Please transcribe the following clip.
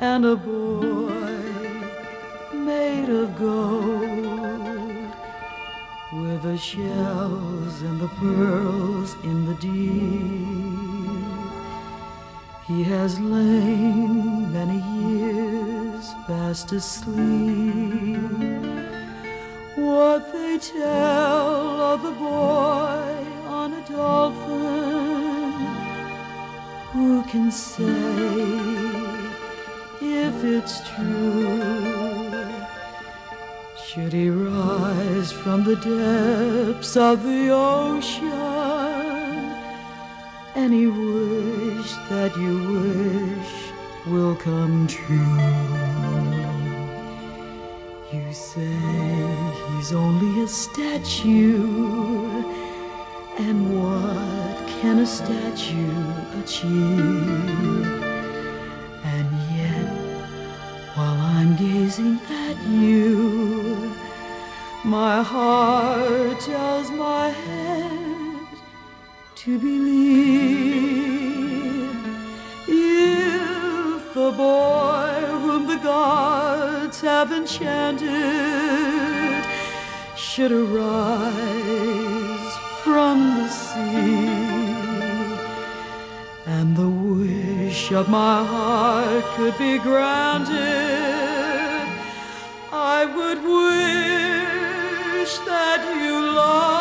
and a boy made of gold, with the shells and the pearls in the deep. He has lain many years fast asleep. What they tell of the boy on a dolphin, who can say if it's true? Should he rise from the depths of the ocean, any wish that you wish will come true? You say he's only a statue, and what can a statue achieve? And yet, while I'm gazing at you, my heart tells my head to believe. If the boy whom the gods have enchanted should arise from the sea, and the wish of my heart could be granted, I would wish that you loved